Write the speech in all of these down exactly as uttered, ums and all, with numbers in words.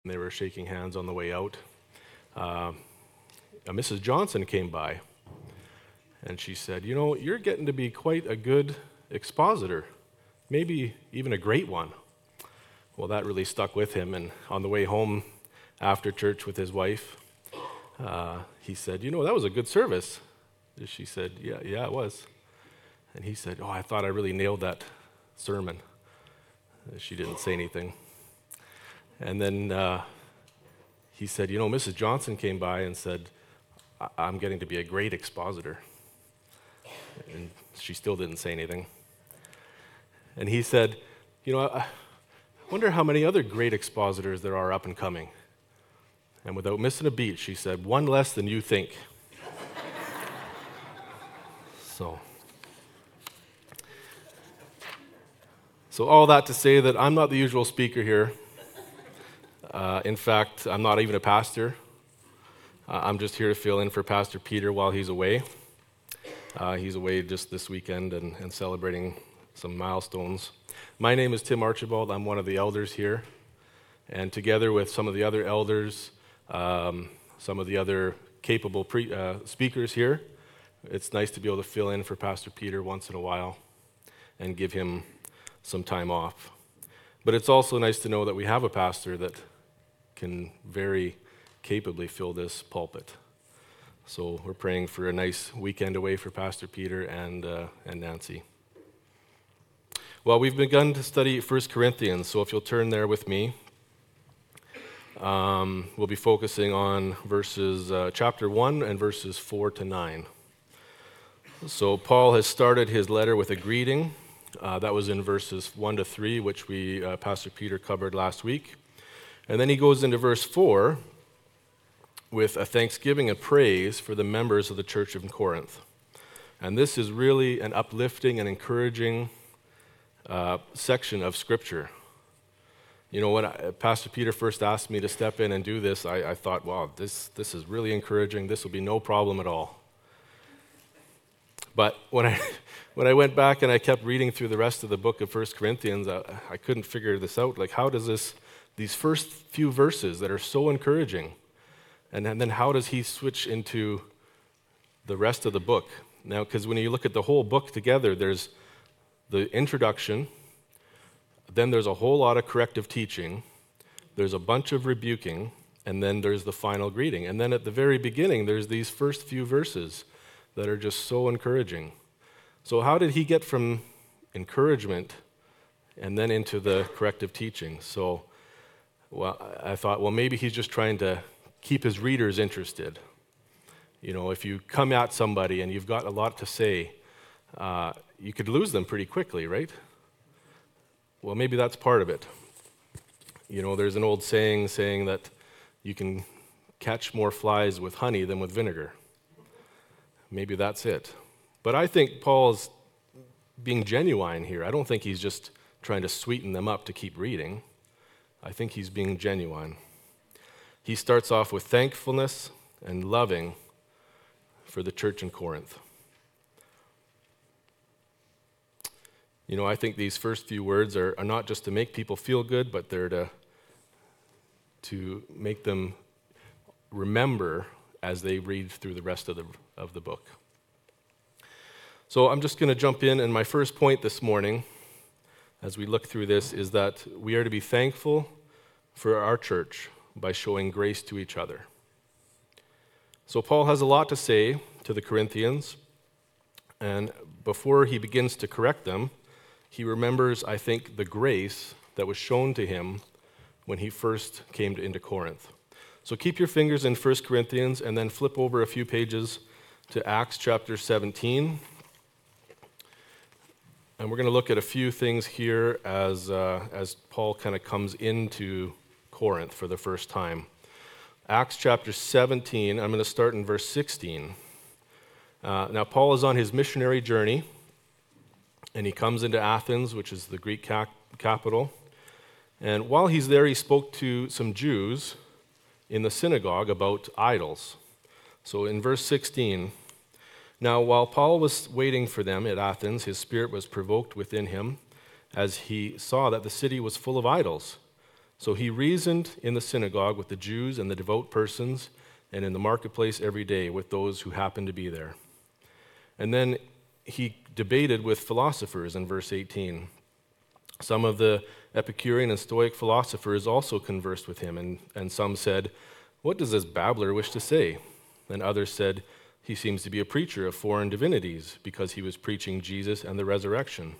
They were shaking hands on the way out. Uh, Missus Johnson came by, and she said, you know, you're getting to be quite a good expositor, maybe even a great one. Well, that really stuck with him, and on the way home after church with his wife, uh, he said, you know, that was a good service. She said, yeah, yeah, it was. And he said, oh, I thought I really nailed that sermon. She didn't say anything. And then uh, he said, you know, Missus Johnson came by and said, I- I'm getting to be a great expositor. And she still didn't say anything. And he said, you know, I wonder how many other great expositors there are up and coming. And without missing a beat, she said, one less than you think. so, so all that to say that I'm not the usual speaker here. Uh, in fact, I'm not even a pastor. Uh, I'm just here to fill in for Pastor Peter while he's away. Uh, he's away just this weekend and, and celebrating some milestones. My name is Tim Archibald. I'm one of the elders here. And together with some of the other elders, um, some of the other capable pre- uh, speakers here, it's nice to be able to fill in for Pastor Peter once in a while and give him some time off. But it's also nice to know that we have a pastor that can very capably fill this pulpit. So we're praying for a nice weekend away for Pastor Peter and uh, and Nancy. Well, we've begun to study First Corinthians, so if you'll turn there with me, um, we'll be focusing on verses, uh, chapter one and verses four to nine. So Paul has started his letter with a greeting. Uh, that was in verses one to three, which we, uh, Pastor Peter covered last week. And then he goes into verse four with a thanksgiving and praise for the members of the church of Corinth. And this is really an uplifting and encouraging uh, section of Scripture. You know, when I, Pastor Peter first asked me to step in and do this, I, I thought, wow, this, this is really encouraging. This will be no problem at all. But when I when I went back and I kept reading through the rest of the book of First Corinthians, I, I couldn't figure this out. Like, how does this, these first few verses that are so encouraging, and, and then how does he switch into the rest of the book? Now, because when you look at the whole book together, there's the introduction, then there's a whole lot of corrective teaching, there's a bunch of rebuking, and then there's the final greeting. And then at the very beginning, there's these first few verses that are just so encouraging. So how did he get from encouragement and then into the corrective teaching? So well, I thought, well, maybe he's just trying to keep his readers interested. You know, if you come at somebody and you've got a lot to say, uh, you could lose them pretty quickly, right? Well, maybe that's part of it. You know, there's an old saying saying that you can catch more flies with honey than with vinegar. Maybe that's it. But I think Paul's being genuine here. I don't think he's just trying to sweeten them up to keep reading. I think he's being genuine. He starts off with thankfulness and loving for the church in Corinth. You know, I think these first few words are, are not just to make people feel good, but they're to, to make them remember as they read through the rest of the, of the book. So I'm just going to jump in, and my first point this morning, as we look through this, is that we are to be thankful for our church by showing grace to each other. So Paul has a lot to say to the Corinthians, and before he begins to correct them, he remembers, I think, the grace that was shown to him when he first came into Corinth. So keep your fingers in First Corinthians and then flip over a few pages to Acts chapter seventeen. And we're going to look at a few things here as, uh, as Paul kind of comes into Corinth for the first time. Acts chapter seventeen, I'm going to start in verse sixteen. Uh, now, Paul is on his missionary journey, and he comes into Athens, which is the Greek cap- capital. And while he's there, he spoke to some Jews in the synagogue about idols. So in verse sixteen, now while Paul was waiting for them at Athens, his spirit was provoked within him as he saw that the city was full of idols. So he reasoned in the synagogue with the Jews and the devout persons, and in the marketplace every day with those who happened to be there. And then he debated with philosophers in verse eighteen. Some of the Epicurean and Stoic philosophers also conversed with him, and, and some said, "What does this babbler wish to say?" And others said, "He seems to be a preacher of foreign divinities, because he was preaching Jesus and the resurrection."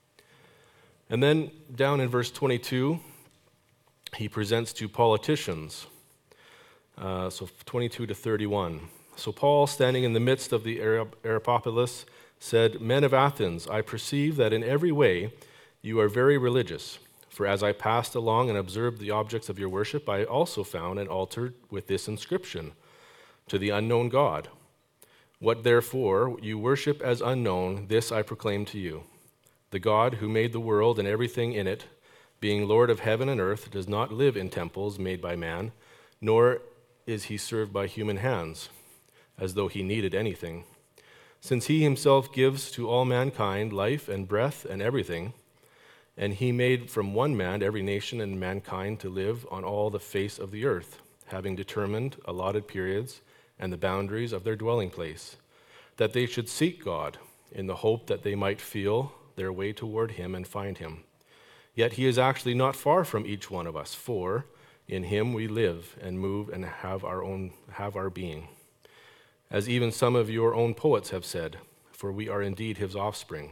And then down in verse twenty-two, he presents to politicians. Uh, so twenty-two to thirty-one. So Paul, standing in the midst of the Areopagus, said, "Men of Athens, I perceive that in every way you are very religious. For as I passed along and observed the objects of your worship, I also found an altar with this inscription, 'To the unknown God.' What therefore you worship as unknown, this I proclaim to you. The God who made the world and everything in it, being Lord of heaven and earth, does not live in temples made by man, nor is he served by human hands, as though he needed anything. Since he himself gives to all mankind life and breath and everything, and he made from one man every nation and mankind to live on all the face of the earth, having determined allotted periods and the boundaries of their dwelling place, that they should seek God in the hope that they might feel their way toward him and find him. Yet he is actually not far from each one of us, for in him we live and move and have our own have our being. As even some of your own poets have said, for we are indeed his offspring.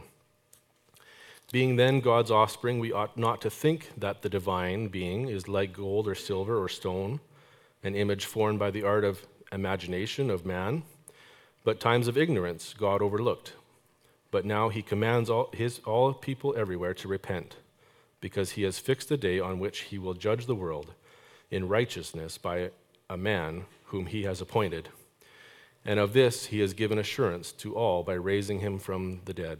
Being then God's offspring, we ought not to think that the divine being is like gold or silver or stone, an image formed by the art of imagination of man, but times of ignorance God overlooked. But now he commands all his all people everywhere to repent, because he has fixed a day on which he will judge the world in righteousness by a man whom he has appointed. And of this he has given assurance to all by raising him from the dead."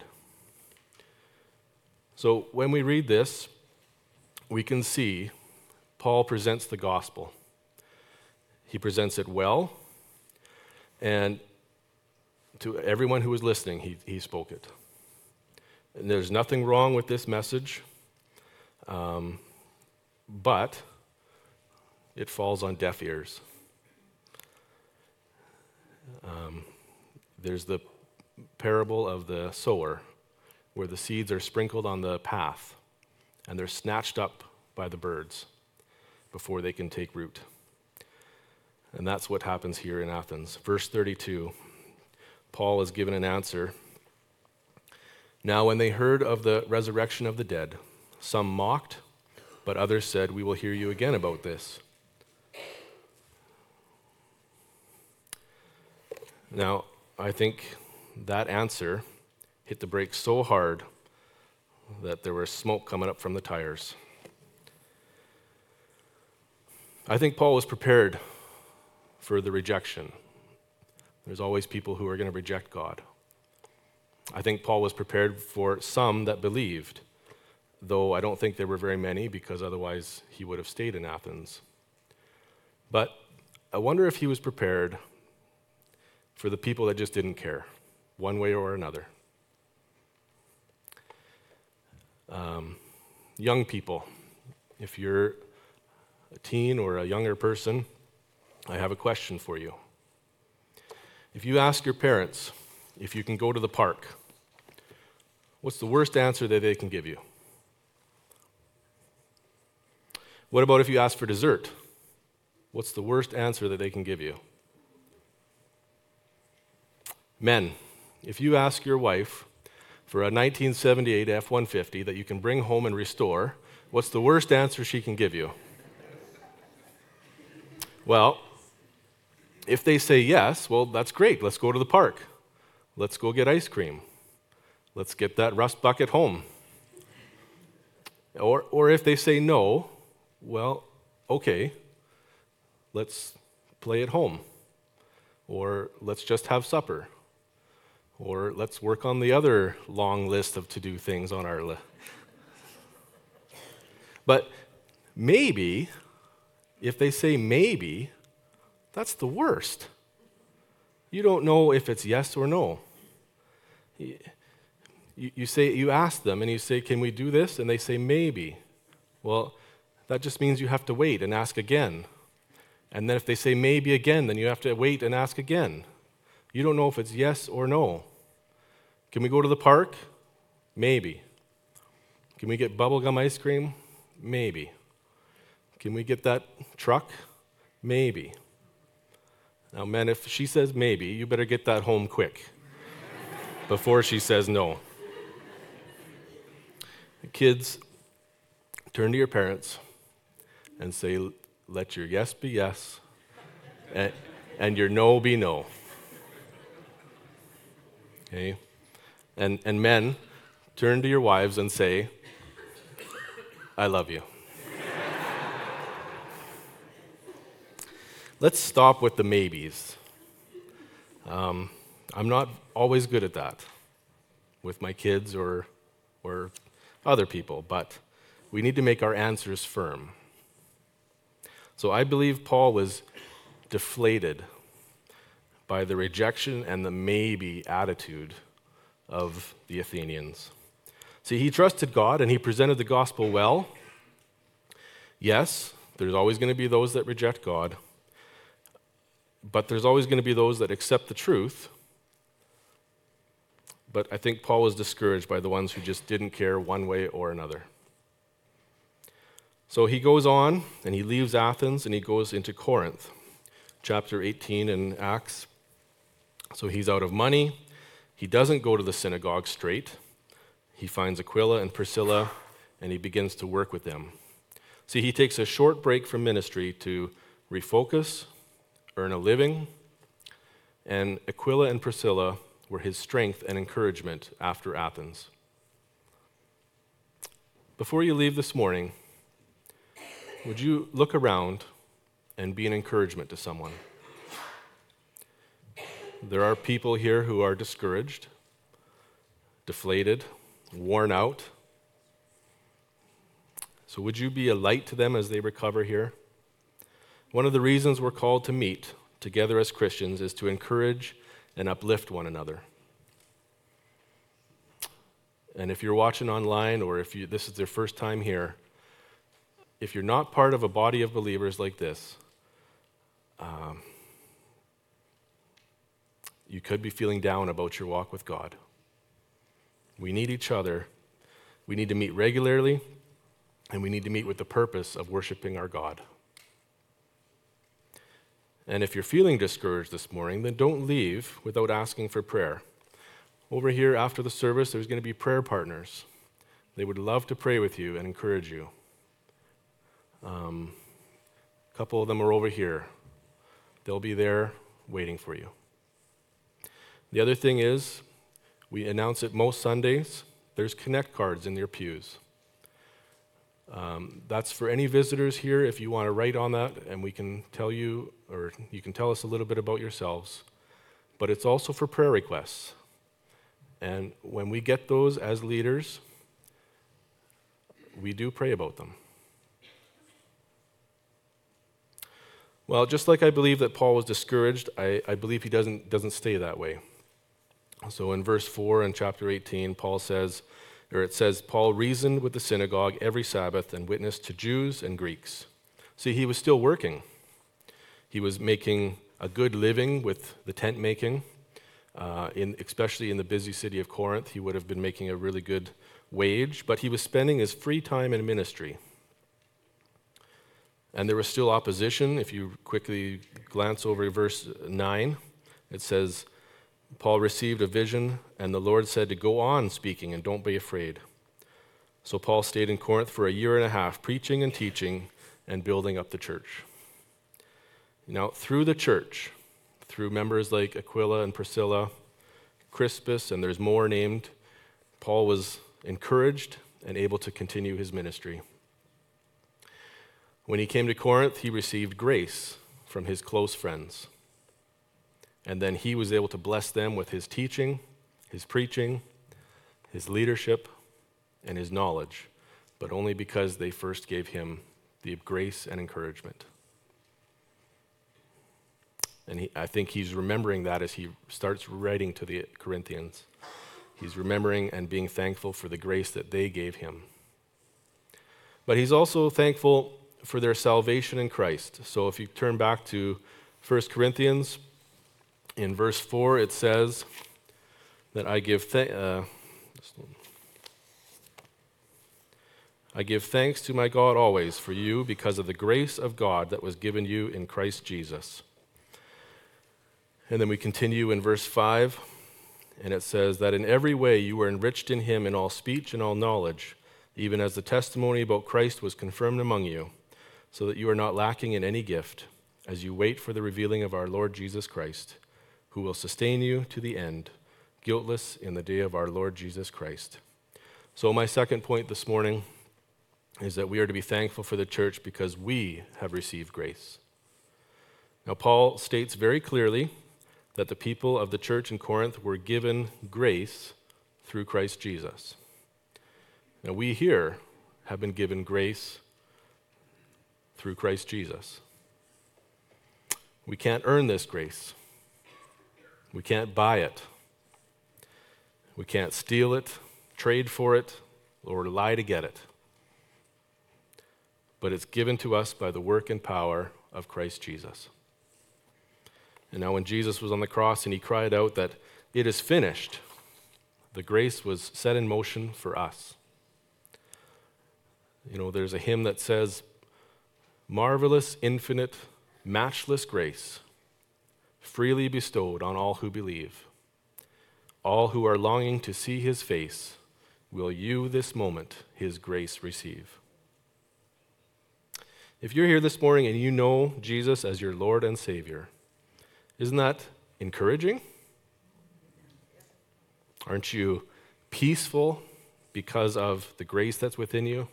So when we read this, we can see Paul presents the gospel. He presents it well, and to everyone who was listening, he, he spoke it. And there's nothing wrong with this message, um, but it falls on deaf ears. Um, there's the parable of the sower, where the seeds are sprinkled on the path, and they're snatched up by the birds before they can take root. And that's what happens here in Athens. Verse thirty-two, Paul is given an answer. "Now when they heard of the resurrection of the dead, some mocked, but others said, 'We will hear you again about this.'" Now, I think that answer hit the brakes so hard that there was smoke coming up from the tires. I think Paul was prepared for the rejection. There's always people who are going to reject God. I think Paul was prepared for some that believed, though I don't think there were very many, because otherwise he would have stayed in Athens. But I wonder if he was prepared for the people that just didn't care, one way or another. Um, young people, if you're a teen or a younger person, I have a question for you. If you ask your parents if you can go to the park, what's the worst answer that they can give you? What about if you ask for dessert? What's the worst answer that they can give you? Men, if you ask your wife for a nineteen seventy-eight F one fifty that you can bring home and restore, what's the worst answer she can give you? Well, if they say yes, well, that's great. Let's go to the park. Let's go get ice cream. Let's get that rust bucket home. Or, or if they say no, well, okay, let's play at home. Or let's just have supper. Or let's work on the other long list of to-do things on our list. But maybe, if they say maybe, that's the worst. You don't know if it's yes or no. You, you say, you ask them and you say, "Can we do this?" And they say maybe. Well, that just means you have to wait and ask again. And then if they say maybe again, then you have to wait and ask again. You don't know if it's yes or no. Can we go to the park? Maybe. Can we get bubblegum ice cream? Maybe. Can we get that truck? Maybe. Now, men, if she says maybe, you better get that home quick before she says no. Kids, turn to your parents and say, let your yes be yes and, and your no be no. Okay? And, and men, turn to your wives and say, I love you. Let's stop with the maybes. Um, I'm not always good at that with my kids or, or other people, but we need to make our answers firm. So I believe Paul was deflated by the rejection and the maybe attitude of the Athenians. See, he trusted God and he presented the gospel well. Yes, there's always going to be those that reject God, but there's always going to be those that accept the truth. But I think Paul was discouraged by the ones who just didn't care one way or another. So he goes on and he leaves Athens and he goes into Corinth, chapter eighteen in Acts. So he's out of money. He doesn't go to the synagogue straight. He finds Aquila and Priscilla and he begins to work with them. See, he takes a short break from ministry to refocus, earn a living, and Aquila and Priscilla were his strength and encouragement after Athens. Before you leave this morning, would you look around and be an encouragement to someone? There are people here who are discouraged, deflated, worn out. So would you be a light to them as they recover here? One of the reasons we're called to meet together as Christians is to encourage and uplift one another. And if you're watching online or if you, this is your first time here, if you're not part of a body of believers like this, um, you could be feeling down about your walk with God. We need each other. We need to meet regularly, and we need to meet with the purpose of worshiping our God. And if you're feeling discouraged this morning, then don't leave without asking for prayer. Over here after the service, there's going to be prayer partners. They would love to pray with you and encourage you. Um, a couple of them are over here. They'll be there waiting for you. The other thing is, we announce it most Sundays, there's Connect cards in your pews. Um, that's for any visitors here. If you want to write on that, and we can tell you, or you can tell us a little bit about yourselves. But it's also for prayer requests. And when we get those as leaders, we do pray about them. Well, just like I believe that Paul was discouraged, I, I believe he doesn't, doesn't stay that way. So in verse four in chapter eighteen, Paul says, or it says, Paul reasoned with the synagogue every Sabbath and witnessed to Jews and Greeks. See, he was still working. He was making a good living with the tent making, uh, in, especially in the busy city of Corinth. He would have been making a really good wage, but he was spending his free time in ministry. And there was still opposition. If you quickly glance over verse nine, it says, Paul received a vision, and the Lord said to go on speaking and don't be afraid. So Paul stayed in Corinth for a year and a half, preaching and teaching and building up the church. Now, through the church, through members like Aquila and Priscilla, Crispus, and there's more named, Paul was encouraged and able to continue his ministry. When he came to Corinth, he received grace from his close friends. And then he was able to bless them with his teaching, his preaching, his leadership, and his knowledge, but only because they first gave him the grace and encouragement. And he, I think he's remembering that as he starts writing to the Corinthians. He's remembering and being thankful for the grace that they gave him. But he's also thankful for their salvation in Christ. So if you turn back to First Corinthians, in verse four, it says that I give th- uh, I give thanks to my God always for you because of the grace of God that was given you in Christ Jesus. And then we continue in verse five, and it says that in every way you were enriched in him in all speech and all knowledge, even as the testimony about Christ was confirmed among you, so that you are not lacking in any gift, as you wait for the revealing of our Lord Jesus Christ, who will sustain you to the end, guiltless in the day of our Lord Jesus Christ. So my second point this morning is that we are to be thankful for the church because we have received grace. Now, Paul states very clearly that the people of the church in Corinth were given grace through Christ Jesus. Now, we here have been given grace through Christ Jesus. We can't earn this grace. We can't buy it. We can't steal it, trade for it, or lie to get it. But it's given to us by the work and power of Christ Jesus. And now when Jesus was on the cross and he cried out that it is finished, the grace was set in motion for us. You know, there's a hymn that says, marvelous, infinite, matchless grace, freely bestowed on all who believe. All who are longing to see his face, will you this moment his grace receive. If you're here this morning and you know Jesus as your Lord and Savior, isn't that encouraging? Aren't you peaceful because of the grace that's within you?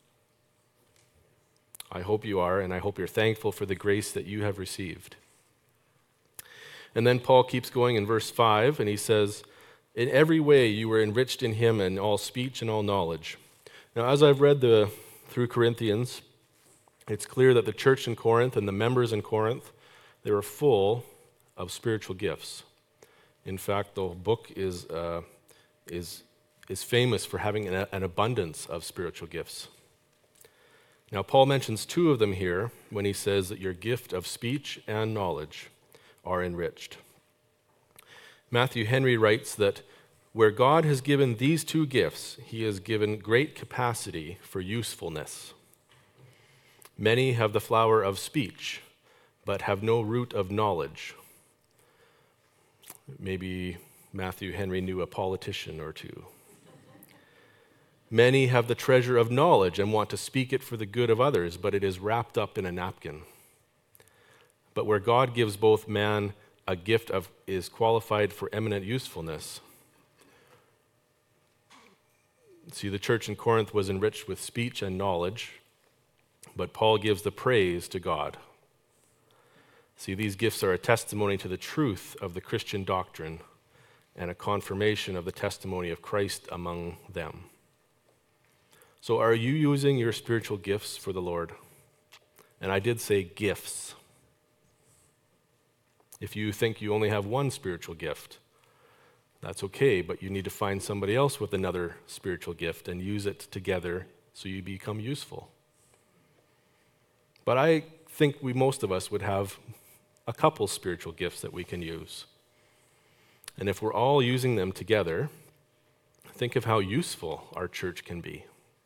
I hope you are, and I hope you're thankful for the grace that you have received. And then Paul keeps going in verse five, and he says, in every way you were enriched in him in all speech and all knowledge. Now, as I've read the through Corinthians, it's clear that the church in Corinth and the members in Corinth, they were full of spiritual gifts. In fact, the book is, uh, is, is famous for having an, an abundance of spiritual gifts. Now, Paul mentions two of them here when he says that your gift of speech and knowledge are enriched. Matthew Henry writes that where God has given these two gifts, he has given great capacity for usefulness. Many have the flower of speech, but have no root of knowledge. Maybe Matthew Henry knew a politician or two. Many have the treasure of knowledge and want to speak it for the good of others, but it is wrapped up in a napkin. But where God gives both man a gift of is qualified for eminent usefulness. See, the church in Corinth was enriched with speech and knowledge, but Paul gives the praise to God. See, these gifts are a testimony to the truth of the Christian doctrine and a confirmation of the testimony of Christ among them. So are you using your spiritual gifts for the Lord? And I did say gifts. If you think you only have one spiritual gift, that's okay, but you need to find somebody else with another spiritual gift and use it together so you become useful. But I think we, most of us, would have a couple spiritual gifts that we can use. And if we're all using them together, think of how useful our church can be.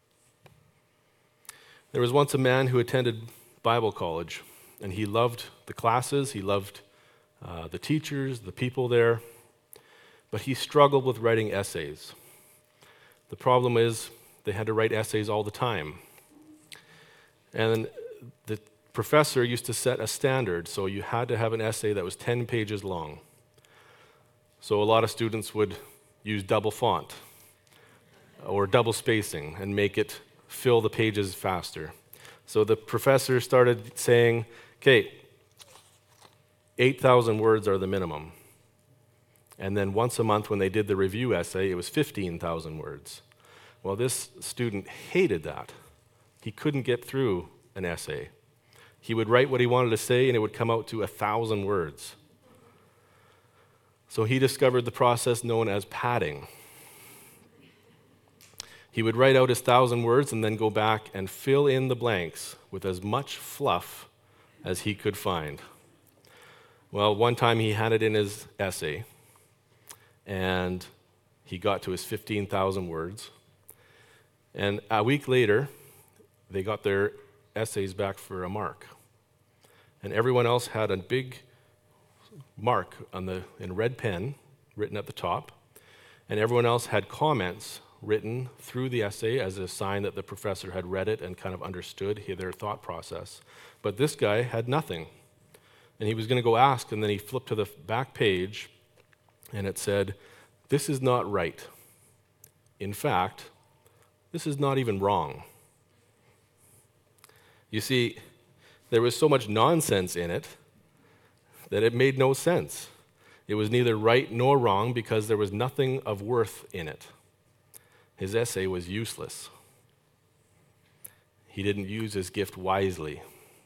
There was once a man who attended Bible college, and he loved the classes, he loved uh, the teachers, the people there, but he struggled with writing essays. The problem is they had to write essays all the time. And the professor used to set a standard, so you had to have an essay that was ten pages long. So a lot of students would use double font or double spacing and make it fill the pages faster. So the professor started saying, okay, eight thousand words are the minimum. And then once a month when they did the review essay, it was fifteen thousand words. Well, this student hated that. He couldn't get through an essay. He would write what he wanted to say, and it would come out to a thousand words. So he discovered the process known as padding. He would write out his thousand words and then go back and fill in the blanks with as much fluff as he could find. Well, one time he had it in his essay, and he got to his fifteen thousand words. And a week later, they got their essays back for a mark. And everyone else had a big mark on the in red pen written at the top, and everyone else had comments written through the essay as a sign that the professor had read it and kind of understood their thought process. But this guy had nothing. And he was going to go ask, and then he flipped to the back page, and it said, "This is not right. In fact, this is not even wrong." You see, there was so much nonsense in it that it made no sense. It was neither right nor wrong because there was nothing of worth in it. His essay was useless. He didn't use his gift wisely.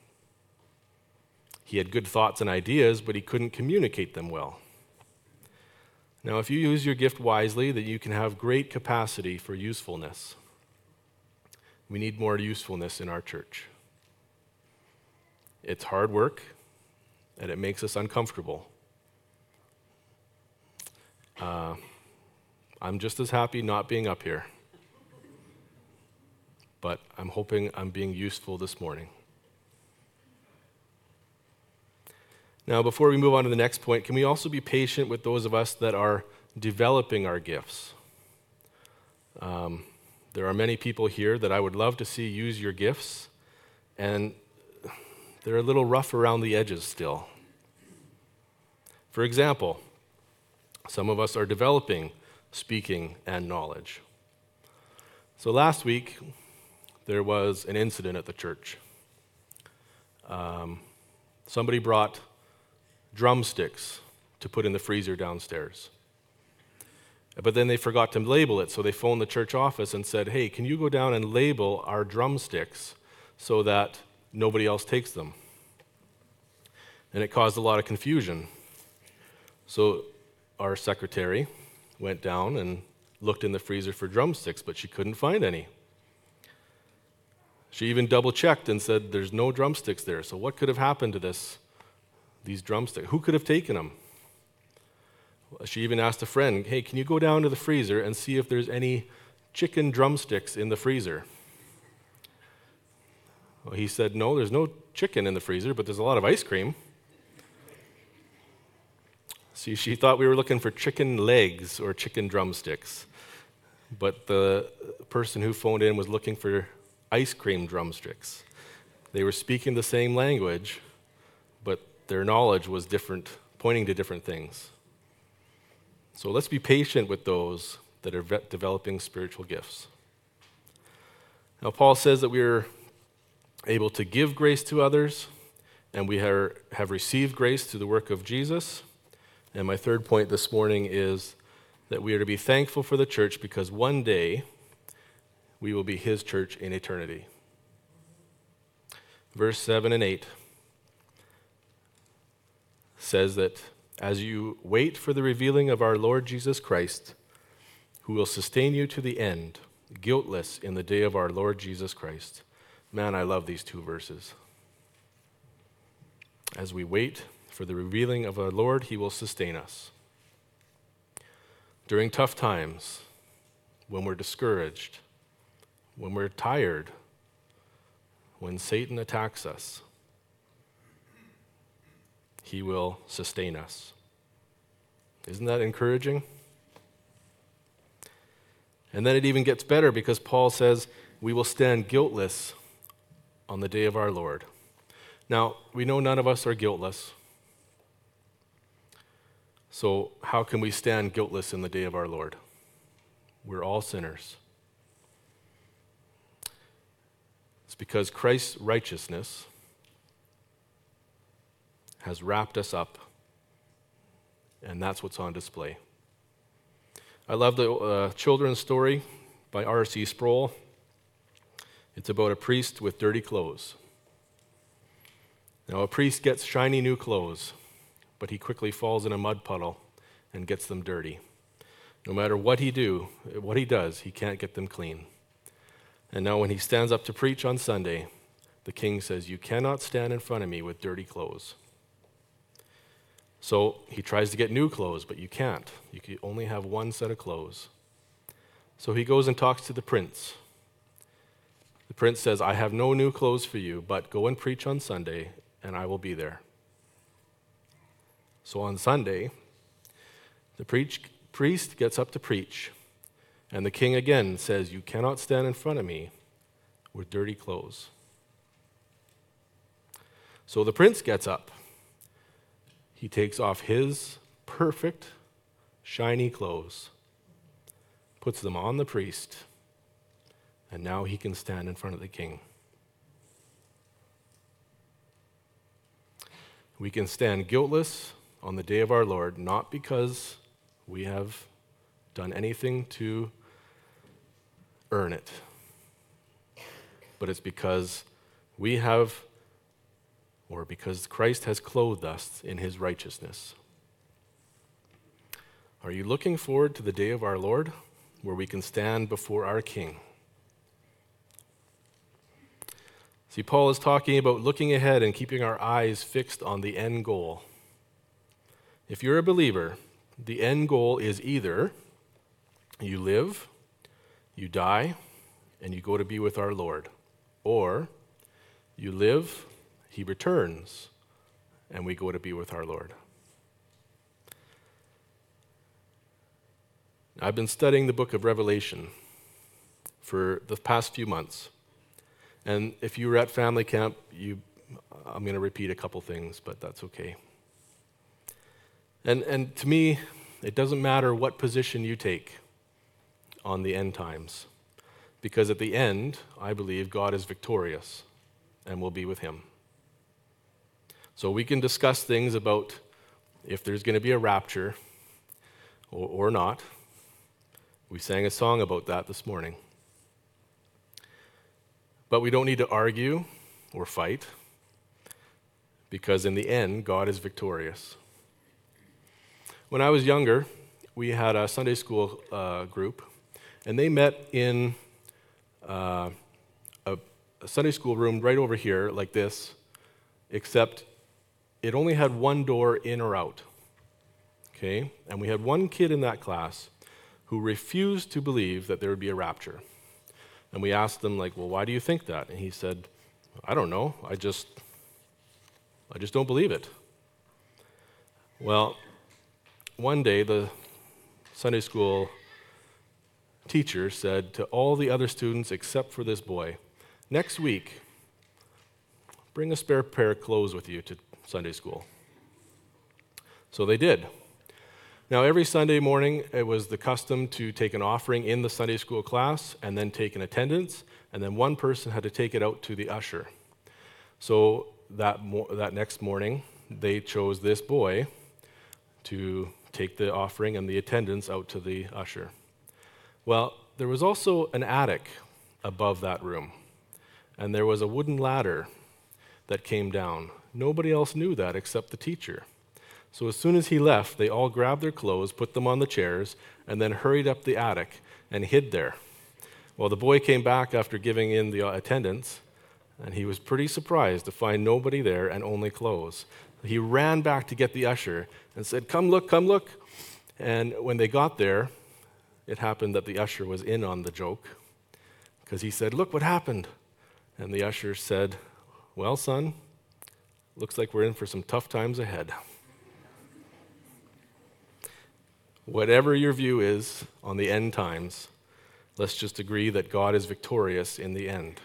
He had good thoughts and ideas, but he couldn't communicate them well. Now, if you use your gift wisely, then you can have great capacity for usefulness. We need more usefulness in our church. It's hard work, and it makes us uncomfortable. Uh, I'm just as happy not being up here. But I'm hoping I'm being useful this morning. Now, before we move on to the next point, can we also be patient with those of us that are developing our gifts? Um, there are many people here that I would love to see use your gifts, and they're a little rough around the edges still. For example, some of us are developing speaking and knowledge. So last week, there was an incident at the church. Um, somebody brought drumsticks to put in the freezer downstairs. But then they forgot to label it, so they phoned the church office and said, "Hey, can you go down and label our drumsticks so that nobody else takes them?" And it caused a lot of confusion. So our secretary went down and looked in the freezer for drumsticks, but she couldn't find any. She even double-checked and said, "There's no drumsticks there." So what could have happened to this, these drumsticks? Who could have taken them? She even asked a friend, "Hey, can you go down to the freezer and see if there's any chicken drumsticks in the freezer?" Well, he said, "No, there's no chicken in the freezer, but there's a lot of ice cream." See, she thought we were looking for chicken legs or chicken drumsticks, but the person who phoned in was looking for ice cream drumsticks. They were speaking the same language, but their knowledge was different, pointing to different things. So let's be patient with those that are developing spiritual gifts. Now, Paul says that we are able to give grace to others, and we are, have received grace through the work of Jesus. And my third point this morning is that we are to be thankful for the church because one day we will be his church in eternity. Verse seven and eight says that as you wait for the revealing of our Lord Jesus Christ, who will sustain you to the end, guiltless in the day of our Lord Jesus Christ. Man, I love these two verses. As we wait for the revealing of our Lord, he will sustain us. During tough times, when we're discouraged, when we're tired, when Satan attacks us, he will sustain us. Isn't that encouraging? And then it even gets better because Paul says we will stand guiltless on the day of our Lord. Now, we know none of us are guiltless. So how can we stand guiltless in the day of our Lord? We're all sinners. It's because Christ's righteousness has wrapped us up, and that's what's on display. I love the uh, children's story by R C Sproul. It's about a priest with dirty clothes. Now, a priest gets shiny new clothes, but he quickly falls in a mud puddle and gets them dirty. No matter what he do, what he does, he can't get them clean. And now when he stands up to preach on Sunday, the king says, "You cannot stand in front of me with dirty clothes." So he tries to get new clothes, but you can't. You can only have one set of clothes. So he goes and talks to the prince. The prince says, "I have no new clothes for you, but go and preach on Sunday, and I will be there." So on Sunday, the preach, priest gets up to preach, and the king again says, "You cannot stand in front of me with dirty clothes." So the prince gets up. He takes off his perfect, shiny clothes, puts them on the priest, and now he can stand in front of the king. We can stand guiltless on the day of our Lord, not because we have done anything to earn it, but it's because we have, or because Christ has clothed us in his righteousness. Are you looking forward to the day of our Lord, where we can stand before our King? See, Paul is talking about looking ahead and keeping our eyes fixed on the end goal. If you're a believer, the end goal is either you live, you die, and you go to be with our Lord, or you live, he returns, and we go to be with our Lord. I've been studying the book of Revelation for the past few months. And if you were at family camp, you, I'm going to repeat a couple things, but that's okay. And, and to me, it doesn't matter what position you take on the end times, because at the end, I believe God is victorious and will be with him. So we can discuss things about if there's going to be a rapture or, or not. We sang a song about that this morning. But we don't need to argue or fight, because in the end, God is victorious. When I was younger, we had a Sunday school uh, group, and they met in uh, a, a Sunday school room right over here, like this, except it only had one door in or out, okay? And we had one kid in that class who refused to believe that there would be a rapture. And we asked them, like, well, why do you think that? And he said, I don't know, I just, I just don't believe it. Well, one day the Sunday school teacher said to all the other students except for this boy, next week, bring a spare pair of clothes with you to Sunday school. So they did. Now, every Sunday morning, it was the custom to take an offering in the Sunday school class and then take an attendance, and then one person had to take it out to the usher. So that, mo- that next morning, they chose this boy to take the offering and the attendance out to the usher. Well, there was also an attic above that room, and there was a wooden ladder that came down. Nobody else knew that except the teacher. So as soon as he left, they all grabbed their clothes, put them on the chairs, and then hurried up the attic and hid there. Well, the boy came back after giving in the attendance, and he was pretty surprised to find nobody there and only clothes. He ran back to get the usher and said, come look, come look. And when they got there, it happened that the usher was in on the joke, because he said, look what happened. And the usher said, well, son, looks like we're in for some tough times ahead. Whatever your view is on the end times, let's just agree that God is victorious in the end.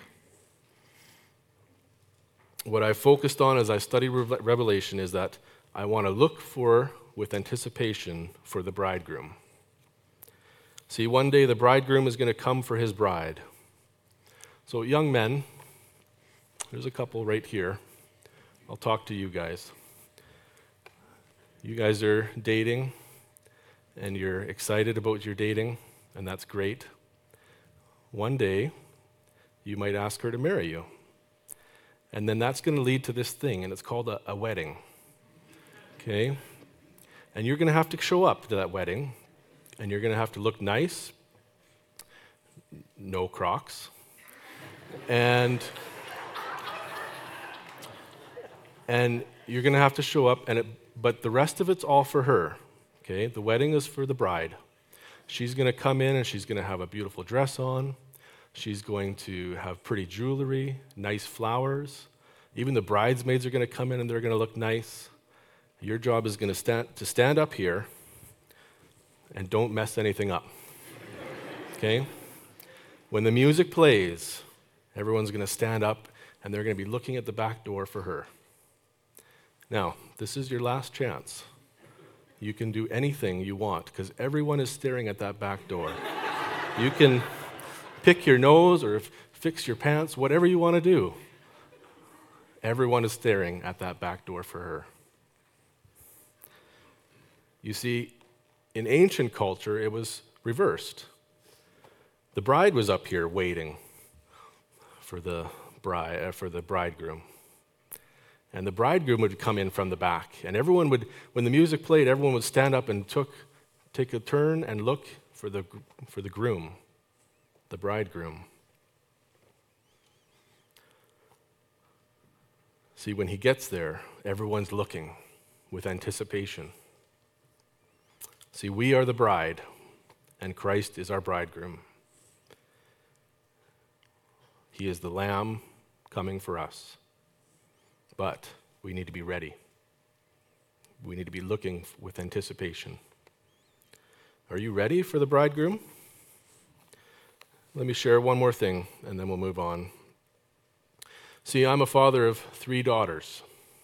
What I've focused on as I study Revelation is that I want to look for, with anticipation, for the bridegroom. See, one day the bridegroom is going to come for his bride. So young men, there's a couple right here. I'll talk to you guys. You guys are dating, and you're excited about your dating, and that's great. One day, you might ask her to marry you. And then that's going to lead to this thing, and it's called a, a wedding. Okay? And you're going to have to show up to that wedding, and you're going to have to look nice, no Crocs, And, and you're going to have to show up, and it, but the rest of it's all for her. Okay? The wedding is for the bride. She's going to come in and she's going to have a beautiful dress on. She's going to have pretty jewelry, nice flowers. Even the bridesmaids are going to come in and they're going to look nice. Your job is going to stand to stand up here and don't mess anything up. Okay? When the music plays, everyone's going to stand up and they're going to be looking at the back door for her. Now, this is your last chance. You can do anything you want because everyone is staring at that back door. You can pick your nose or f- fix your pants, whatever you want to do. Everyone is staring at that back door for her. You see, in ancient culture, it was reversed. The bride was up here waiting for the bride, uh, for the bridegroom. And the bridegroom would come in from the back. And everyone would, when the music played, everyone would stand up and took, take a turn and look for the, for the groom, the bridegroom. See, when he gets there, everyone's looking with anticipation. See, we are the bride, and Christ is our bridegroom. He is the Lamb coming for us. But we need to be ready. We need to be looking with anticipation. Are you ready for the bridegroom? Let me share one more thing, and then we'll move on. See, I'm a father of three daughters.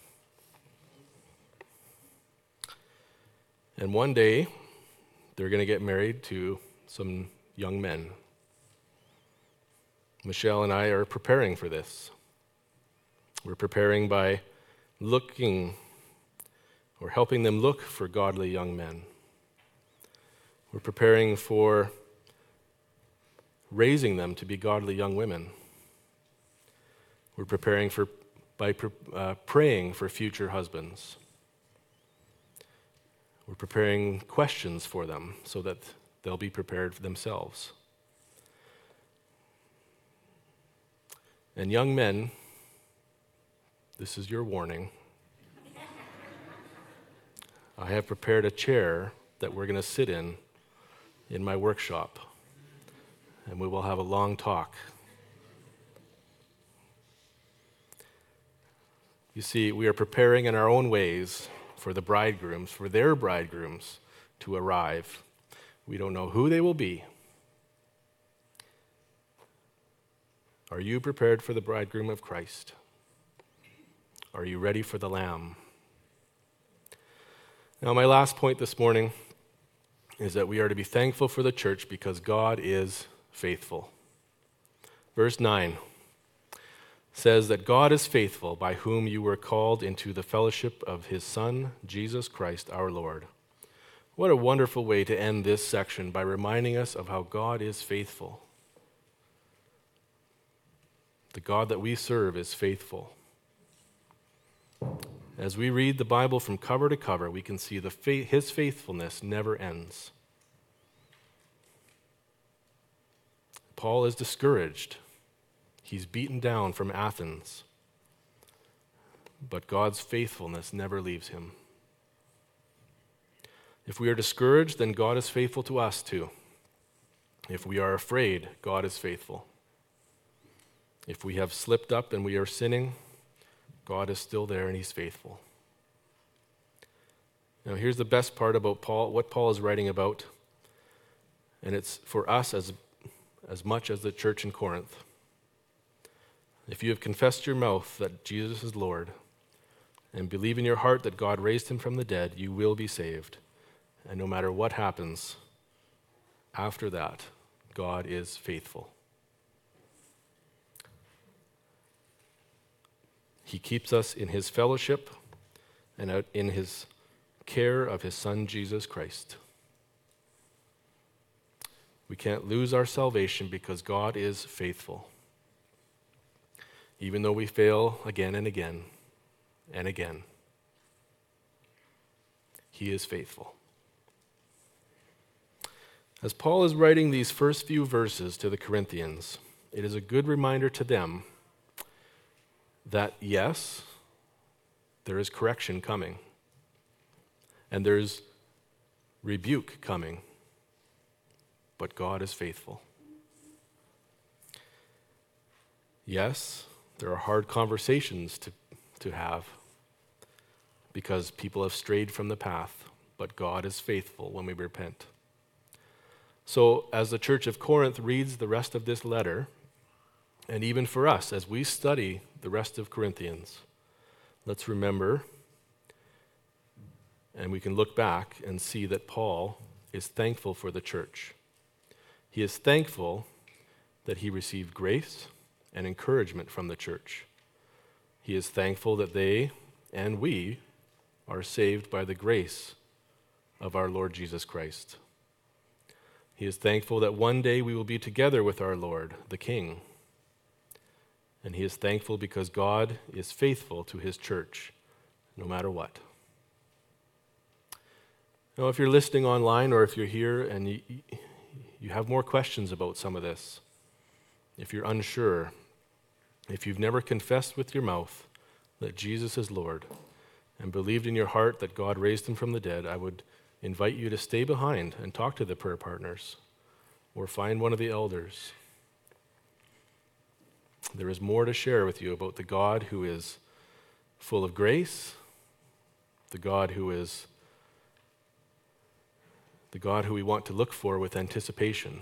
And one day, they're going to get married to some young men. Michelle and I are preparing for this. We're preparing by looking or helping them look for godly young men. We're preparing for raising them to be godly young women. We're preparing for by uh, praying for future husbands. We're preparing questions for them so that they'll be prepared for themselves. And young men, this is your warning. I have prepared a chair that we're going to sit in in my workshop, and we will have a long talk. You see, we are preparing in our own ways for the bridegrooms, for their bridegrooms to arrive. We don't know who they will be. Are you prepared for the bridegroom of Christ? Are you ready for the Lamb? Now, my last point this morning is that we are to be thankful for the church because God is faithful. Verse nine says that God is faithful, by whom you were called into the fellowship of his Son, Jesus Christ our Lord. What a wonderful way to end this section, by reminding us of how God is faithful. The God that we serve is faithful. As we read the Bible from cover to cover, we can see the fa- his faithfulness never ends. Paul is discouraged. He's beaten down from Athens. But God's faithfulness never leaves him. If we are discouraged, then God is faithful to us too. If we are afraid, God is faithful. If we have slipped up and we are sinning, God is still there and he's faithful. Now here's the best part about Paul, what Paul is writing about, and it's for us as, as much as the church in Corinth. If you have confessed your mouth that Jesus is Lord and believe in your heart that God raised him from the dead, you will be saved. And no matter what happens after that, God is faithful. He keeps us in his fellowship and out in his care of his Son, Jesus Christ. We can't lose our salvation because God is faithful. Even though we fail again and again and again, he is faithful. As Paul is writing these first few verses to the Corinthians, it is a good reminder to them that yes, there is correction coming, and there's rebuke coming, but God is faithful. Yes, there are hard conversations to, to have because people have strayed from the path, but God is faithful when we repent. So, as the church of Corinth reads the rest of this letter, and even for us, as we study the rest of Corinthians, let's remember, and we can look back and see that Paul is thankful for the church. He is thankful that he received grace and encouragement from the church. He is thankful that they and we are saved by the grace of our Lord Jesus Christ. He is thankful that one day we will be together with our Lord, the King. And he is thankful because God is faithful to his church, no matter what. Now, if you're listening online or if you're here and you, you have more questions about some of this, if you're unsure, if you've never confessed with your mouth that Jesus is Lord and believed in your heart that God raised him from the dead, I would invite you to stay behind and talk to the prayer partners or find one of the elders. There is more to share with you about the God who is full of grace, the God who is the God who we want to look for with anticipation.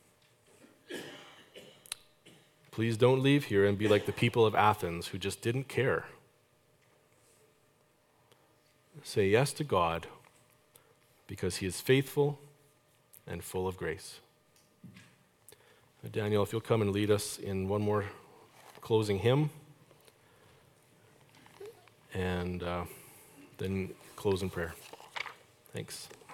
Please don't leave here and be like the people of Athens who just didn't care. Say yes to God because he is faithful and full of grace. Daniel, if you'll come and lead us in one more closing hymn, and uh, then close in prayer. Thanks.